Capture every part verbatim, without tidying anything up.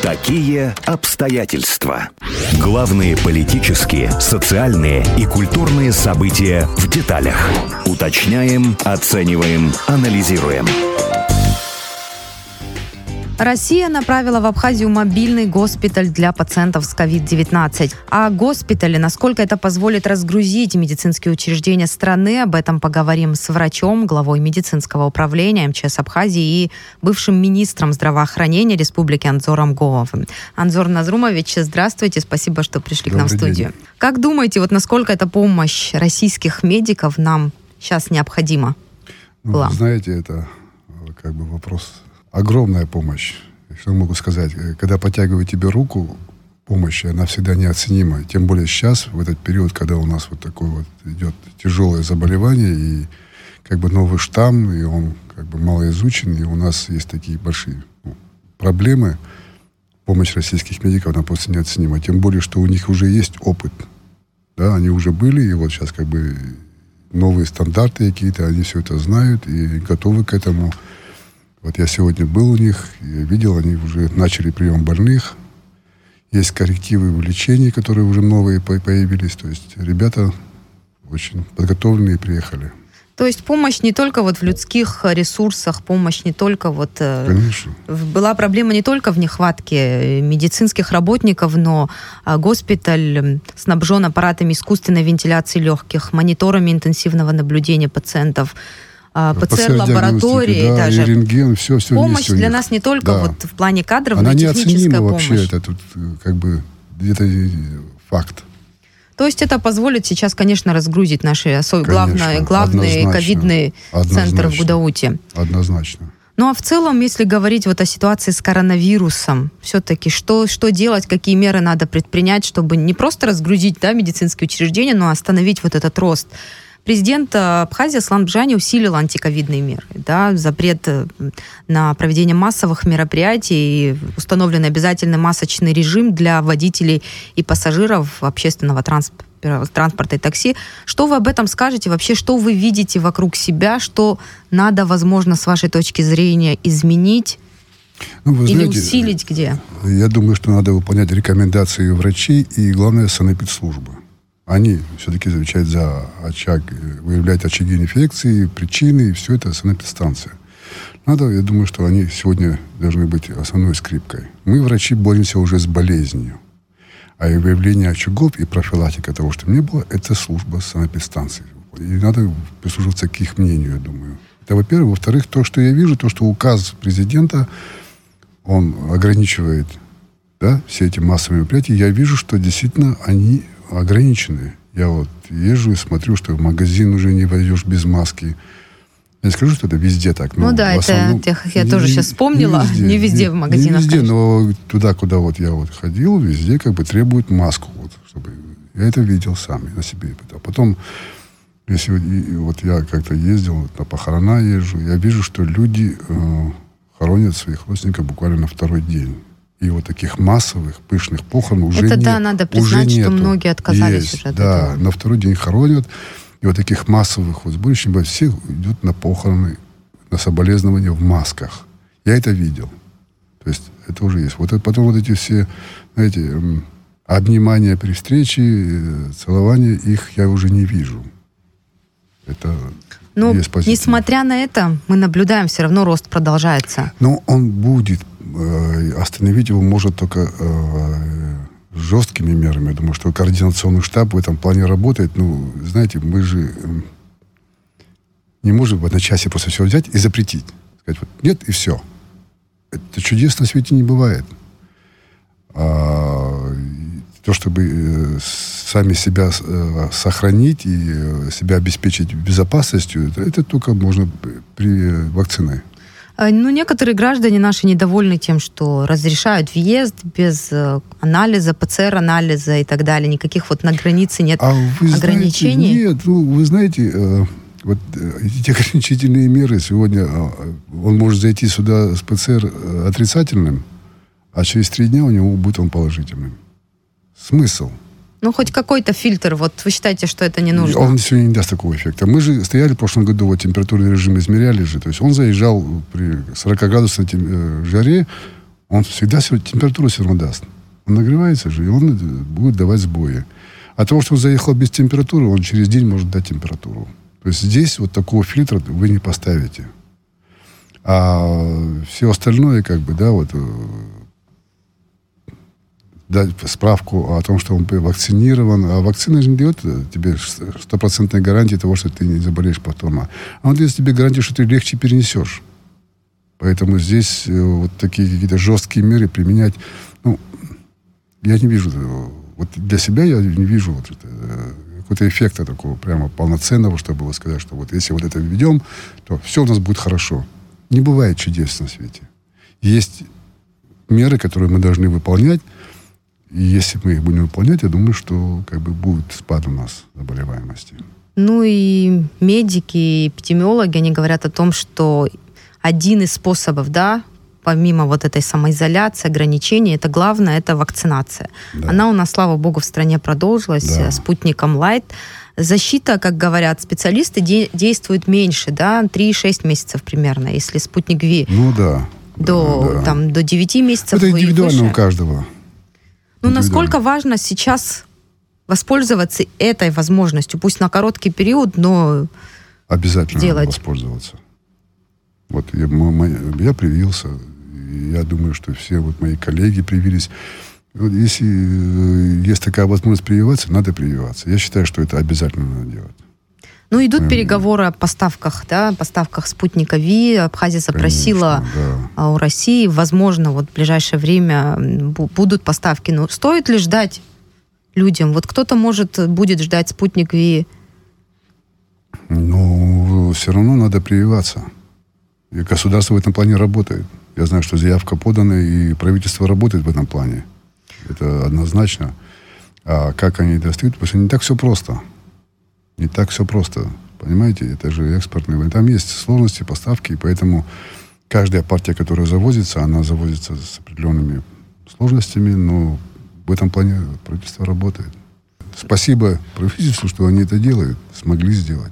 Такие обстоятельства. Главные политические, социальные и культурные события в деталях. Уточняем, оцениваем, анализируем. Россия направила в Абхазию мобильный госпиталь для пациентов с ковид девятнадцать. О госпитале, насколько это позволит разгрузить медицинские учреждения страны, об этом поговорим с врачом, главой медицинского управления МЧС Абхазии и бывшим министром здравоохранения республики Анзором Гоовым. Анзор Назрумович, здравствуйте, спасибо, что пришли Добрый к нам в студию. День. Как думаете, вот насколько эта помощь российских медиков нам сейчас необходима? Ну, вы знаете, это как бы вопрос... Огромная помощь. Что могу сказать? Когда протягивают тебе руку, помощь, она всегда неоценима. Тем более сейчас, в этот период, когда у нас вот такое вот идет тяжелое заболевание, и как бы новый штамм, и он как бы малоизучен, и у нас есть такие большие ну, проблемы. Помощь российских медиков, она просто неоценима. Тем более, что у них уже есть опыт. Да, они уже были, и вот сейчас как бы новые стандарты какие-то, они все это знают и готовы к этому. Вот я сегодня был у них, я видел, они уже начали прием больных. Есть коррективы в лечении, которые уже новые появились. То есть ребята очень подготовленные приехали. То есть помощь не только вот в людских ресурсах, помощь не только вот... Конечно. Была проблема не только в нехватке медицинских работников, но госпиталь снабжен аппаратами искусственной вентиляции легких, мониторами интенсивного наблюдения пациентов, ПЦР-лаборатории, да, даже. И рентген, все, все помощь для нас не только да. вот в плане кадров, она но и техническая помощь. Вообще, это тут как бы где-то факт. То есть это позволит сейчас, конечно, разгрузить наши особо главные, главные ковидные центры в Гудауте. Однозначно. Ну а в целом, если говорить вот о ситуации с коронавирусом, все-таки что, что делать, какие меры надо предпринять, чтобы не просто разгрузить да, медицинские учреждения, но остановить вот этот рост? Президент Абхазии Аслан Бжани усилил антиковидные меры. Да, запрет на проведение массовых мероприятий, установлен обязательный масочный режим для водителей и пассажиров общественного транспорта, транспорта и такси. Что вы об этом скажете? Вообще, что вы видите вокруг себя? Что надо, возможно, с вашей точки зрения изменить? Ну, вы или знаете, усилить где? Я думаю, что надо выполнять рекомендации врачей и, главное, санэпидслужбы. Они все-таки отвечают за очаг, выявляют очаги инфекции, причины, и все это санэпидстанция. Надо, я думаю, что они сегодня должны быть основной скрипкой. Мы, врачи, боремся уже с болезнью. А и выявление очагов и профилактика того, что не было, это служба санэпидстанции. И надо прислушиваться к их мнению, я думаю. Это, во-первых. Во-вторых, то, что я вижу, то, что указ президента, он ограничивает да, все эти массовые мероприятия. Я вижу, что действительно они... ограничены. Я вот езжу и смотрю, что в магазин уже не войдешь без маски. Я не скажу, что это везде так. Ну да, это тех, я не, тоже сейчас вспомнила. Не везде, не везде не, в магазинах. Не везде, конечно. Но туда, куда вот я вот ходил, везде как бы требуют маску. Вот, чтобы... Я это видел сам, на себе испытал. Потом, если вот я как-то ездил, на похорона езжу, я вижу, что люди э, хоронят своих родственников буквально на второй день. И вот таких массовых, пышных похорон уже нет. Это да, надо признать, что многие отказались Есть, уже от да, этого. На второй день хоронят. И вот таких массовых вот сборищ, все идут на похороны, на соболезнования в масках. Я это видел. То есть это уже есть. Вот потом вот эти все, знаете, обнимания при встрече, целования, их я уже не вижу. Это... Ну, несмотря на это, мы наблюдаем, все равно рост продолжается. Но он будет. Остановить его может только э, жесткими мерами. Я думаю, что координационный штаб в этом плане работает. Ну, знаете, мы же э, не можем в одночасье просто все взять и запретить. Сказать, вот, нет, и все. Это чудес на свете не бывает. А, то, чтобы э, сами себя э, сохранить и э, себя обеспечить безопасностью, это, это только можно при э, вакцине. Ну, некоторые граждане наши недовольны тем, что разрешают въезд без анализа, ПЦР-анализа и так далее. Никаких вот на границе нет а вы ограничений. Знаете, нет, ну, вы знаете, вот эти ограничительные меры сегодня, он может зайти сюда с ПЦР отрицательным, а через три дня у него будет он положительным. Смысл? Ну, хоть какой-то фильтр, вот вы считаете, что это не нужно? Он сегодня не даст такого эффекта. Мы же стояли в прошлом году, вот температурный режим измеряли же, то есть он заезжал при сорокаградусной жаре, Он всегда температуру все равно даст. Он нагревается же, и он будет давать сбои. А того, что он заехал без температуры, он через день может дать температуру. То есть здесь вот такого фильтра вы не поставите. А все остальное, как бы, да, вот дать справку о том, что он вакцинирован. А вакцина же не дает тебе стопроцентной гарантии того, что ты не заболеешь повторно. А он дает тебе гарантию, что ты легче перенесешь. Поэтому здесь вот такие какие-то жесткие меры применять, ну, я не вижу, вот для себя я не вижу вот какого-то эффекта такого прямо полноценного, чтобы сказать, что вот если вот это введем, то все у нас будет хорошо. Не бывает чудес на свете. Есть меры, которые мы должны выполнять, и если мы их будем выполнять, я думаю, что как бы будет спад у нас заболеваемости. Ну и медики, и эпидемиологи, они говорят о том, что один из способов, да, помимо вот этой самоизоляции, ограничений, это главное, это вакцинация. Да. Она у нас, слава богу, в стране продолжилась, да, спутником Лайт. Защита, как говорят специалисты, де- действует меньше, да, три-шесть месяцев примерно, если спутник Ви. Ну да. До, да. Там, до девяти месяцев. Это индивидуально у каждого. Ну, насколько важно сейчас воспользоваться этой возможностью, пусть на короткий период, но обязательно делать. Воспользоваться. Вот я, я привился, и я думаю, что все вот мои коллеги привились. Вот если есть такая возможность прививаться, надо прививаться. Я считаю, что это обязательно надо делать. Ну, идут mm-hmm. переговоры о поставках, да, поставках спутника Ви. Абхазия запросила Конечно, да. у России. Возможно, вот в ближайшее время будут поставки. Но стоит ли ждать людям? Вот кто-то, может, будет ждать спутник Ви. Ну, все равно надо прививаться. И государство в этом плане работает. Я знаю, что заявка подана, и правительство работает в этом плане. Это однозначно. А как они достают? Потому что не так все просто. Не так все просто. Понимаете? Это же экспортные. Там есть сложности, поставки, и поэтому каждая партия, которая завозится, она завозится с определенными сложностями, но в этом плане правительство работает. Спасибо правительству, что они это делают, смогли сделать.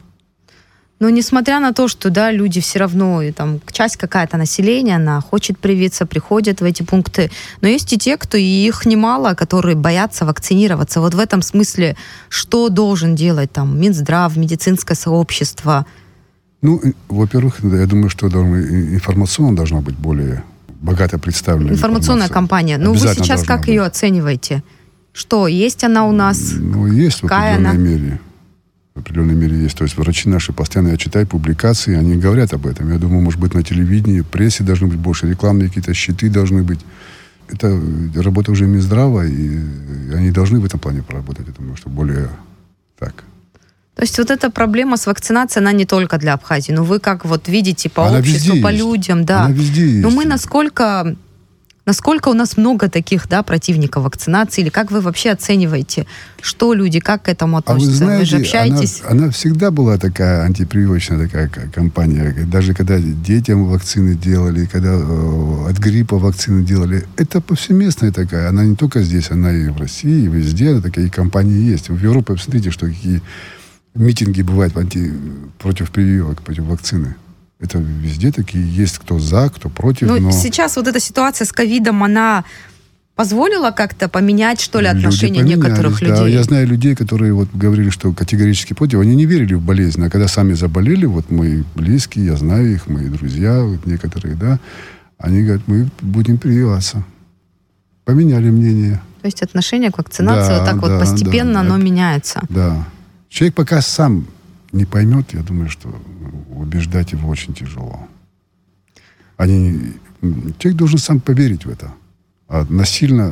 Но несмотря на то, что, да, люди все равно, и там часть какая-то населения, она хочет привиться, приходят в эти пункты, но есть и те, кто, и их немало, которые боятся вакцинироваться. Вот в этом смысле, что должен делать там Минздрав, медицинское сообщество? Ну, во-первых, я думаю, что информационно должна быть более богато представлена. Информационная кампания. Ну, вы сейчас как быть. Ее оцениваете? Что, есть она у нас? Ну, есть в Какая определенной она? мере. В определенной мере есть. То есть врачи наши постоянно, я читаю публикации, они говорят об этом. Я думаю, может быть, на телевидении, прессе должны быть больше, рекламные какие-то щиты должны быть. Это работа уже Минздрава, и они должны в этом плане поработать. Я думаю, что более так. То есть вот эта проблема с вакцинацией, она не только для Абхазии. Но вы как вот видите по она обществу, по есть. людям, да. Она везде есть. Но мы насколько... Насколько у нас много таких, да, противников вакцинации? Или как вы вообще оцениваете, что люди, как к этому относятся? А вы знаете, вы же общаетесь? Она, она всегда была такая антипрививочная такая кампания. Даже когда детям вакцины делали, когда э, от гриппа вакцины делали. Это повсеместная такая. Она не только здесь, она и в России, и везде. Такие кампании есть. В Европе, посмотрите, что какие митинги бывают анти, против прививок, против вакцины. Это везде такие есть, кто за, кто против. Ну, но... сейчас вот эта ситуация с ковидом, она позволила как-то поменять, что ли, отношение некоторых людей? Да, я знаю людей, которые вот говорили, что категорически против. Они не верили в болезнь, а когда сами заболели, вот мои близкие, я знаю их, мои друзья, вот некоторые, да, они говорят, мы будем прививаться. Поменяли мнение. То есть отношение к вакцинации да, вот так да, вот постепенно да, оно это, меняется. Да. Человек пока сам не поймет, я думаю, что убеждать его очень тяжело. Они... Человек должен сам поверить в это. А насильно...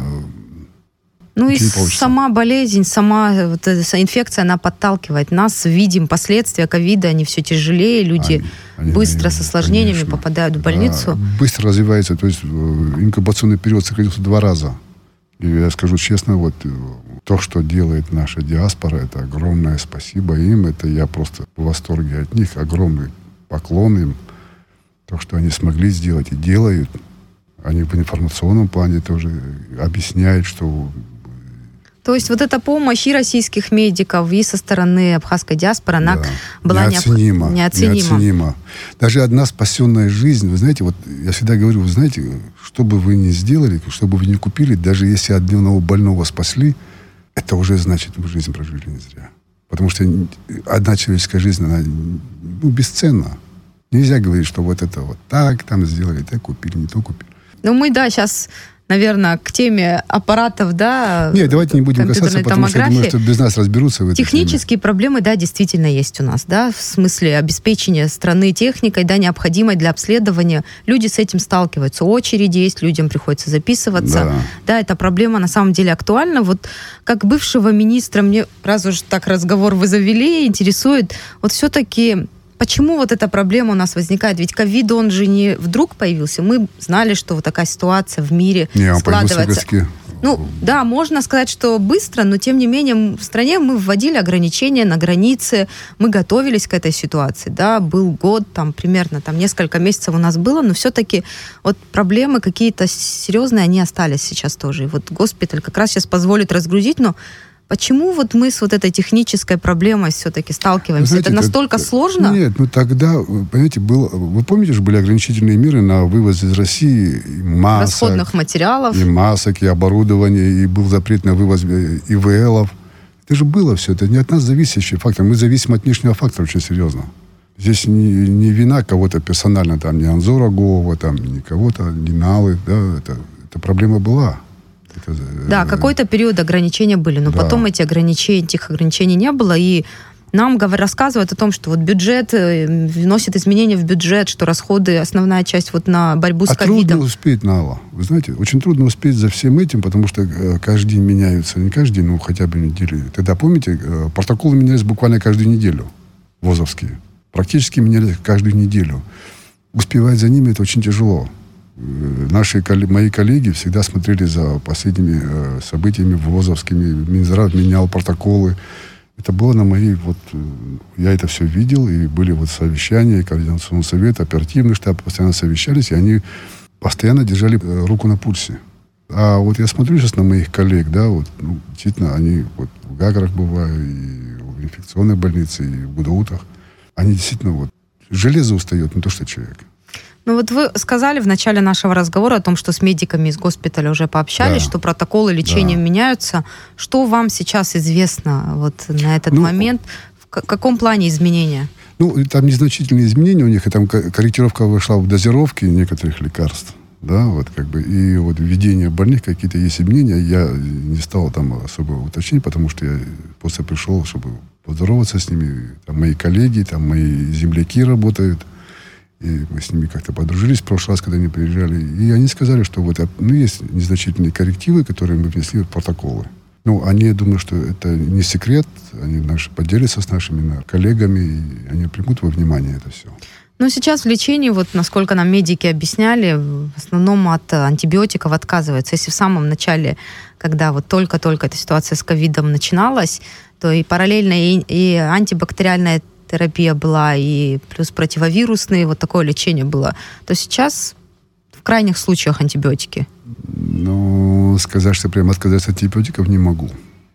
Ну и сама болезнь, сама вот эта инфекция, она подталкивает нас. Видим последствия ковида, они все тяжелее, люди они, они, быстро они, с осложнениями конечно, попадают в больницу. Да, быстро развивается, то есть инкубационный период сократился два раза. И я скажу честно, вот то, что делает наша диаспора, это огромное спасибо им. Это я просто в восторге от них. Огромный поклон им. То, что они смогли сделать и делают. Они в информационном плане тоже объясняют, что То есть вот эта помощь и российских медиков, и со стороны абхазской диаспоры, она Да. была неоценима, неоп... неоценима. неоценима. Даже одна спасенная жизнь, вы знаете, вот я всегда говорю, вы знаете, что бы вы ни сделали, что бы вы ни купили, даже если одного больного спасли, это уже значит, вы жизнь прожили не зря. Потому что одна человеческая жизнь, она ну, бесценна. Нельзя говорить, что вот это вот так там сделали, так купили, не то купили. Ну мы, да, сейчас... наверное, к теме аппаратов, да, Нет, давайте не будем касаться, потому что я думаю, что без нас разберутся в этой Технические теме. проблемы, да, действительно есть у нас, да, в смысле обеспечения страны техникой, да, необходимой для обследования. Люди с этим сталкиваются. Очереди есть, людям приходится записываться. Да. Да, эта проблема на самом деле актуальна. Вот как бывшего министра, мне, раз уж так разговор вы завели, интересует, вот все-таки... Почему вот эта проблема у нас возникает? Ведь ковид, он же не вдруг появился. Мы знали, что вот такая ситуация в мире не, он складывается. Появился, ну, да, можно сказать, что быстро, но тем не менее в стране мы вводили ограничения на границе, мы готовились к этой ситуации, да, был год, там, примерно, там, несколько месяцев у нас было, но все-таки вот проблемы какие-то серьезные, они остались сейчас тоже. И вот госпиталь как раз сейчас позволит разгрузить, но почему вот мы с вот этой технической проблемой все-таки сталкиваемся? Знаете, это настолько так, сложно? Нет, ну тогда, понимаете, было, вы помните, что были ограничительные меры на вывоз из России и масок, расходных материалов, и масок, и оборудования, и был запрет на вывоз И В Лов. Это же было все, это не от нас зависящий фактор. Мы зависим от внешнего фактора очень серьезно. Здесь не, не вина кого-то персонально, там, не Анзора Гова, там, не кого-то, не Налы, да, это, эта проблема была. Это, да, какой-то период ограничения были, но да. потом эти ограничения, этих ограничений не было, и нам говорят, рассказывают о том, что вот бюджет, вносит изменения в бюджет, что расходы, основная часть вот на борьбу с а ковидом. Трудно успеть, Нала. Вы знаете, очень трудно успеть за всем этим, потому что каждый день меняются, не каждый день, ну хотя бы неделю. Тогда, помните, протоколы менялись буквально каждую неделю, ВОЗовские. Практически менялись каждую неделю. Успевать за ними это очень тяжело. Наши, мои коллеги всегда смотрели за последними э, событиями ВОЗовскими. Минздрав менял протоколы. Это было на моей... Вот, я это все видел, и были вот совещания, координационный совет, оперативный штаб, постоянно совещались, и они постоянно держали э, руку на пульсе. А вот я смотрю сейчас на моих коллег, да, вот, ну, действительно, они вот в Гагарах бывают, и в инфекционной больнице, и в Гудаутах. Они действительно вот... Железо устает, не то что человек. Ну вот вы сказали в начале нашего разговора о том, что с медиками из госпиталя уже пообщались, да. что протоколы лечения да. меняются. Что вам сейчас известно вот на этот ну, момент? В каком плане изменения? Ну, там незначительные изменения у них, и там корректировка вышла в дозировке некоторых лекарств. Да, вот как бы, и вот введение больных какие-то есть изменения. Я не стал там особо уточнять, потому что я просто пришел, чтобы поздороваться с ними. Там мои коллеги, там мои земляки работают. И мы с ними как-то подружились в прошлый раз, когда они приезжали. И они сказали, что вот, ну, есть незначительные коррективы, которые мы внесли в протоколы. Ну, они, я думаю, что это не секрет. Они наши, поделятся с нашими коллегами, и они примут во внимание это все. Ну, сейчас в лечении, вот насколько нам медики объясняли, в основном от антибиотиков отказываются. Если в самом начале, когда вот только-только эта ситуация с ковидом начиналась, то и параллельно и, и антибактериальная терапия была, и плюс противовирусные, вот такое лечение было, то сейчас в крайних случаях антибиотики. Ну, сказать, что прямо отказаться от антибиотиков не могу.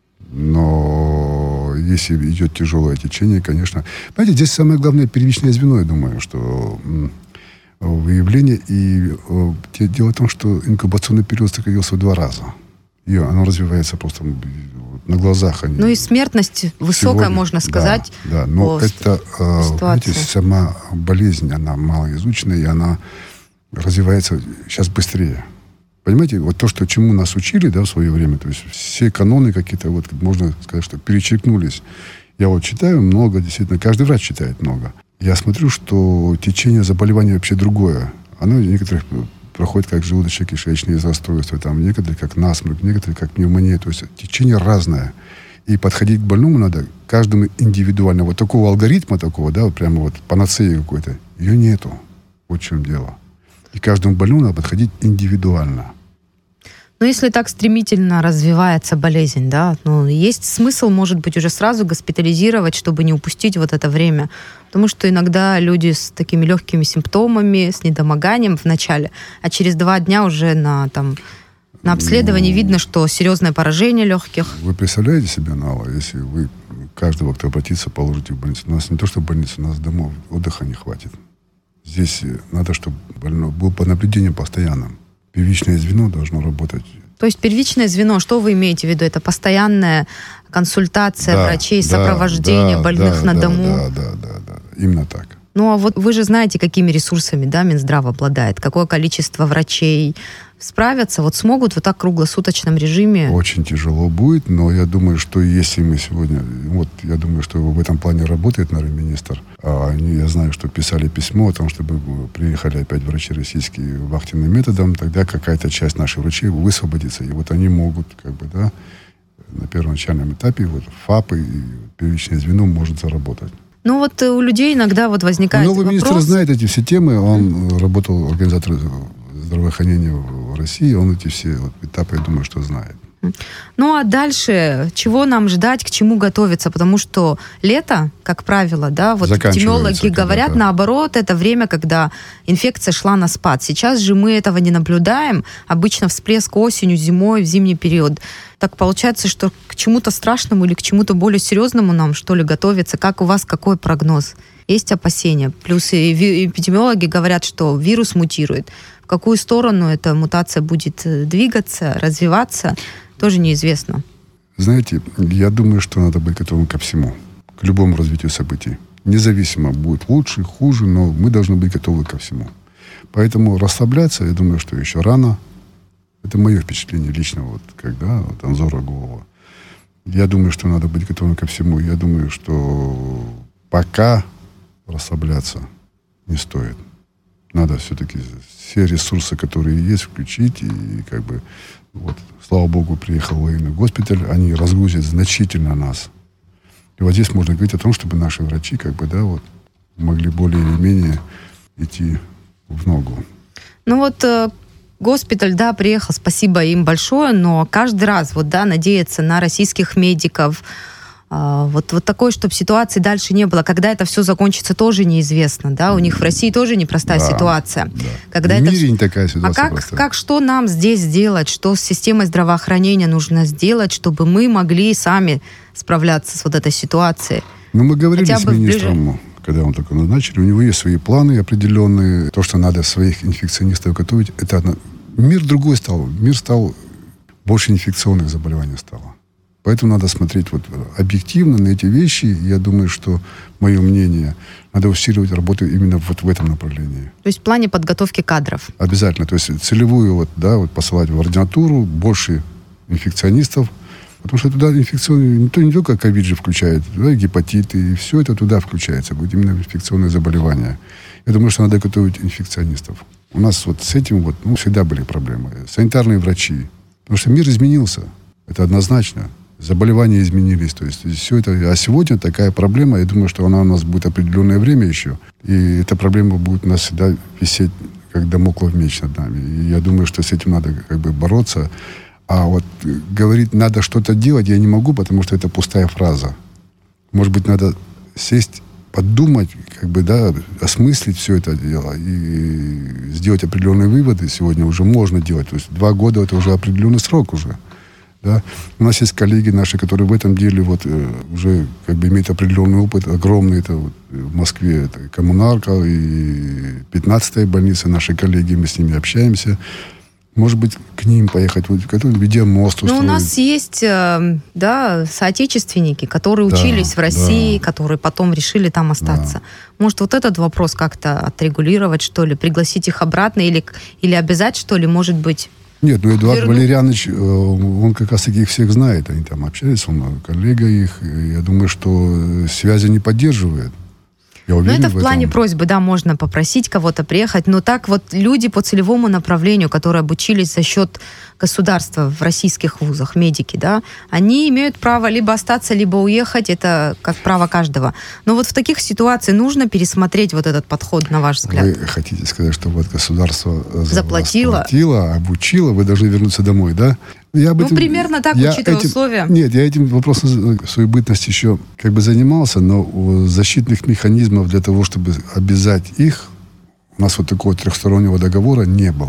Но если идет тяжелое течение, конечно... Понимаете, здесь самое главное первичное звено, я думаю, что выявление. И дело в том, что инкубационный период сократился в два раза. И оно развивается просто на глазах. Они ну и смертность высокая, сегодня, можно сказать. Да, да. Но это, знаете, сама болезнь, она малоизученная, и она развивается сейчас быстрее. Понимаете, вот то, что, чему нас учили, да, в свое время, то есть все каноны какие-то, вот можно сказать, что перечеркнулись. Я вот читаю много, действительно, каждый врач читает много. Я смотрю, что течение заболевания вообще другое. Оно у некоторых проходит как желудочно-кишечные расстройства, там, некоторые как насморк, некоторые как пневмония. То есть течение разное. И подходить к больному надо каждому индивидуально. Вот такого алгоритма такого, да, вот прямо вот панацеи какой-то, ее нету. Вот в чем дело. И каждому больному надо подходить индивидуально. Но если так стремительно развивается болезнь, да, ну, есть смысл, может быть, уже сразу госпитализировать, чтобы не упустить вот это время. Потому что иногда люди с такими легкими симптомами, с недомоганием в начале, а через два дня уже на там На обследовании ну, видно, что серьезное поражение легких. Вы представляете себе, Нала, если вы каждого, кто обратится, положите в больницу. У нас не то, что больница, у нас домов отдыха не хватит. Здесь надо, чтобы больной был под наблюдением постоянным. Первичное звено должно работать. То есть первичное звено, что вы имеете в виду? Это постоянная консультация да, врачей, да, сопровождение да, больных да, на да, дому? Да, да, да, да, именно так. Ну, а вот вы же знаете, какими ресурсами, да, Минздрав обладает, какое количество врачей справятся, вот смогут вот так в круглосуточном режиме? Очень тяжело будет, но я думаю, что если мы сегодня, вот я думаю, что в этом плане работает, наверное, министр, а они, я знаю, что писали письмо о том, чтобы приехали опять врачи российские вахтенным методом, тогда какая-то часть наших врачей высвободится, и вот они могут, как бы, да, на первоначальном этапе, вот ФАПы и первичное звено может заработать. Ну вот у людей иногда вот возникает Новый вопрос... министр знает эти все темы, он mm. работал организатором здравоохранения в России, он эти все вот этапы, я думаю, что знает. Ну а дальше чего нам ждать, к чему готовиться? Потому что лето, как правило, да, вот эпидемиологи говорят, наоборот, это время, когда инфекция шла на спад. Сейчас же мы этого не наблюдаем. Обычно всплеск осенью, зимой, в зимний период. Так получается, что к чему-то страшному или к чему-то более серьезному нам, что ли, готовиться? Как у вас, какой прогноз? Есть опасения? Плюс и эпидемиологи говорят, что вирус мутирует. В какую сторону эта мутация будет двигаться, развиваться, тоже неизвестно. Знаете, я думаю, что надо быть готовым ко всему, к любому развитию событий. Независимо, будет лучше, хуже, но мы должны быть готовы ко всему. Поэтому расслабляться, я думаю, что еще рано. Это мое впечатление лично, вот, когда вот, Анзора Гуова. Я думаю, что надо быть готовым ко всему. Я думаю, что пока расслабляться не стоит. Надо все-таки все ресурсы, которые есть, включить. И как бы, вот, слава богу, приехал военный госпиталь. Они разгрузят значительно нас. И вот здесь можно говорить о том, чтобы наши врачи как бы, да, вот, могли более или менее идти в ногу. Ну вот... Госпиталь, да, приехал, спасибо им большое, но каждый раз, вот, да, надеяться на российских медиков, э, вот, вот такой, чтобы ситуации дальше не было. Когда это все закончится, тоже неизвестно, да, у них в России тоже непростая да, ситуация. Да. Когда в это мире все... не такая ситуация. А как, как, что нам здесь сделать, что с системой здравоохранения нужно сделать, чтобы мы могли сами справляться с вот этой ситуацией? Ну, мы говорили Хотя с бы министром... Ближе... когда он только назначили, у него есть свои планы определенные. То, что надо своих инфекционистов готовить, это одно. Мир другой стал. Мир стал... Больше инфекционных заболеваний стало. Поэтому надо смотреть вот объективно на эти вещи. Я думаю, что, мое мнение, надо усиливать работу именно вот в этом направлении. То есть в плане подготовки кадров? Обязательно. То есть целевую вот, да, вот посылать в ординатуру больше инфекционистов. Потому что туда инфекционные, не, не только ковид же включает, да, гепатиты, и все это туда включается. Будет именно инфекционные заболевания. Я думаю, что надо готовить инфекционистов. У нас вот с этим вот, ну, всегда были проблемы. Санитарные врачи. Потому что мир изменился. Это однозначно. Заболевания изменились. То есть все это... А сегодня такая проблема, я думаю, что она у нас будет определенное время еще. И эта проблема будет у нас всегда висеть, как дамоклов меч над нами. И я думаю, что с этим надо как бы бороться. А вот говорить, надо что-то делать, я не могу, потому что это пустая фраза. Может быть, надо сесть, подумать, как бы, да, осмыслить все это дело и сделать определенные выводы. Сегодня уже можно делать. То есть два года это уже определенный срок уже. Да? У нас есть коллеги наши, которые в этом деле вот, уже как бы имеют определенный опыт, огромный. Это вот в Москве это коммунарка и пятнадцатая больница. Наши коллеги, мы с ними общаемся. Может быть, к ним поехать, вот, какой-нибудь видеомост устроить. Ну, у нас есть, да, соотечественники, которые да, учились в России, да. которые потом решили там остаться. Да. Может, вот этот вопрос как-то отрегулировать, что ли, пригласить их обратно или, или обязать, что ли, может быть? Нет, ну, Эдуард Верну... Валерьянович, он как раз таки их всех знает. Они там общались, он коллега их. Я думаю, что связи не поддерживает. Ну, это в, в плане просьбы, да, можно попросить кого-то приехать, но так вот люди по целевому направлению, которые обучились за счет государства в российских вузах, медики, да, они имеют право либо остаться, либо уехать, это как право каждого. Но вот в таких ситуациях нужно пересмотреть вот этот подход, на ваш взгляд. Вы хотите сказать, что вот государство заплатило, заплатило обучило, вы должны вернуться домой, да? Я об ну, этом, примерно так, я учитывая этим, условия. Нет, я этим вопросом в свою бытность еще как бы занимался, но защитных механизмов для того, чтобы обязать их, у нас вот такого трехстороннего договора не было.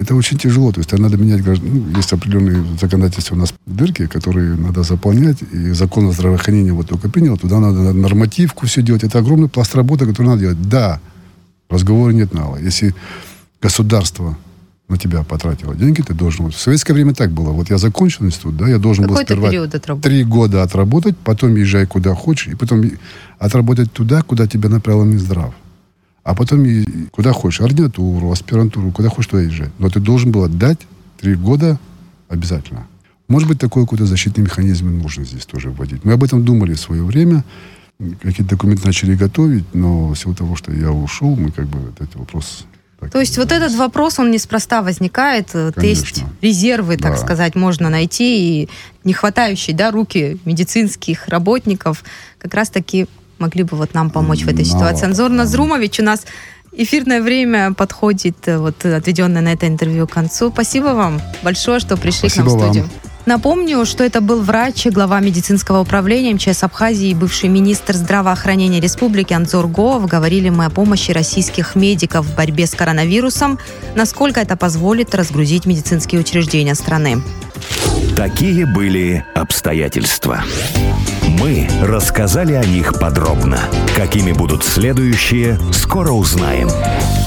Это очень тяжело. То есть надо менять... Ну, есть определенные законодательства у нас дырки, которые надо заполнять. И закон о здравоохранении вот только принял. Туда надо нормативку все делать. Это огромный пласт работы, который надо делать. Да, разговора нет мало. Если государство на тебя потратило деньги, ты должен... В советское время так было. Вот я закончил институт, да, я должен был сперва три года отработать, потом езжай куда хочешь, и потом отработать туда, куда тебя направил Минздрав. А потом и куда хочешь, ординатуру, аспирантуру, куда хочешь, туда езжай. Но ты должен был отдать три года обязательно. Может быть, такой какой-то защитный механизм нужно здесь тоже вводить. Мы об этом думали в свое время. Какие-то документы начали готовить, но в силу того, что я ушел, мы как бы этот вопрос... То есть вот этот вопрос, он неспроста возникает. Конечно. То есть резервы, так да. сказать, можно найти. И не хватающие, да, руки медицинских работников как раз-таки... могли бы вот нам помочь в этой ситуации. Анзор Назрумович, у нас эфирное время подходит, вот отведенное на это интервью, к концу. Спасибо вам большое, что пришли Спасибо к нам в студию. Вам. Напомню, что это был врач, глава медицинского управления эм че эс Абхазии и бывший министр здравоохранения республики Анзор Гоов. Говорили мы о помощи российских медиков в борьбе с коронавирусом, насколько это позволит разгрузить медицинские учреждения страны. Такие были обстоятельства. Мы рассказали о них подробно. Какими будут следующие, скоро узнаем.